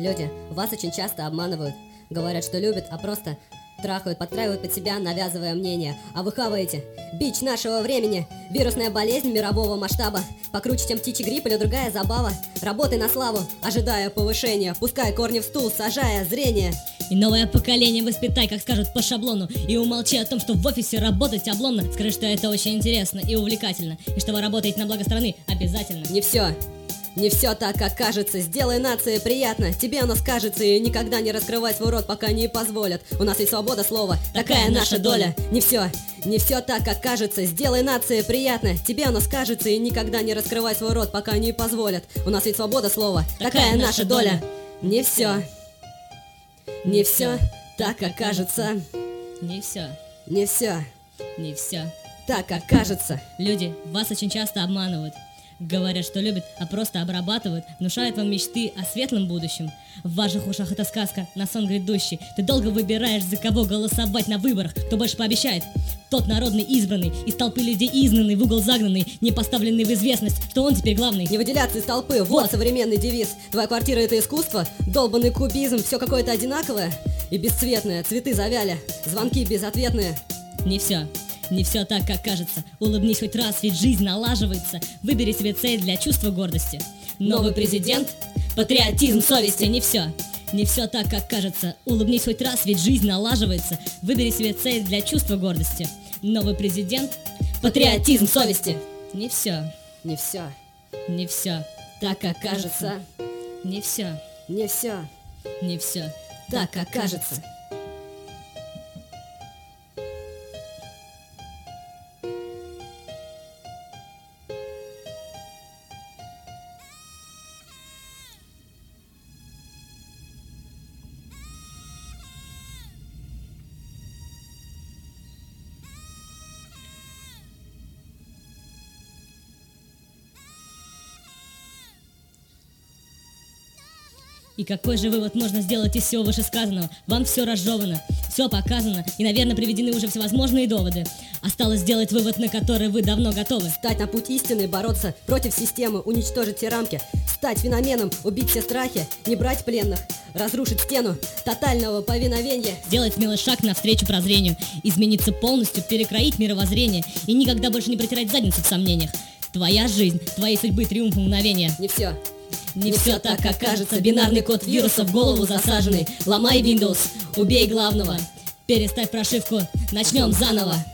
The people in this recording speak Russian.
Люди вас очень часто обманывают. Говорят, что любят, а просто трахают, подстраивают под себя, навязывая мнение. А вы хаваете. Бич нашего времени. Вирусная болезнь мирового масштаба. Покруче, чем птичий грипп или другая забава. Работай на славу, ожидая повышения. Пускай корни в стул, сажая зрение. И новое поколение воспитай, как скажут по шаблону. И умолчи о том, что в офисе работать обломно. Скажи, что это очень интересно и увлекательно. И что вы работаете на благо страны обязательно. Не все так, как кажется. Сделай нации приятно. Тебе оно скажется. И никогда не раскрывай свой рот, пока не позволят. У нас есть свобода слова. Такая наша доля. Не все так, как кажется. Сделай нации приятно. Тебе оно скажется. И никогда не раскрывай свой рот, пока не позволят. У нас есть свобода слова. Такая наша доля. Не все так, как кажется. Не все Так, как кажется. Люди вас очень часто обманывают. Говорят, что любят, а просто обрабатывают. Внушают вам мечты о светлом будущем. В ваших ушах это сказка на сон грядущий. Ты долго выбираешь, за кого голосовать на выборах. Кто больше пообещает? Тот народный избранный. Из толпы людей изгнанный, в угол загнанный, не поставленный в известность, что он теперь главный. Не выделяться из толпы, вот современный девиз. Твоя квартира — это искусство, долбанный кубизм. Все какое-то одинаковое и бесцветное. Цветы завяли, звонки безответные. Не все так, как кажется. Улыбнись хоть раз, ведь жизнь налаживается. Выбери себе цель для чувства гордости. Новый президент, патриотизм совести. Не все так, как кажется. Улыбнись хоть раз, ведь жизнь налаживается. Выбери себе цель для чувства гордости. Новый президент, патриотизм совести. Не все Так, как кажется. Не все Так, как кажется. И какой же вывод можно сделать из всего вышесказанного? Вам все разжевано, все показано, и, наверное, приведены уже всевозможные доводы. Осталось сделать вывод, на который вы давно готовы. Стать на путь истины, бороться против системы, уничтожить все рамки, стать феноменом, убить все страхи, не брать пленных, разрушить стену тотального повиновения. Сделать смелый шаг навстречу прозрению, измениться полностью, перекроить мировоззрение и никогда больше не протирать задницу в сомнениях. Твоя жизнь, твоей судьбы, триумф мгновения. Не все так, как кажется. Бинарный код вируса в голову засаженный. Ломай Windows, убей главного. Переставь прошивку, начнем заново.